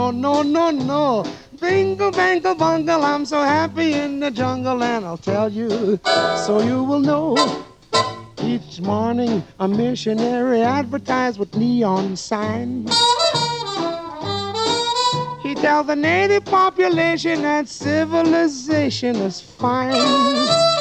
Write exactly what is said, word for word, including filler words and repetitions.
no, no, no, no. Bingle, bangle, bungle, I'm so happy in the jungle, and I'll tell you so you will know. Each morning a missionary advertised with neon sign. He tells the native population that civilization is fine.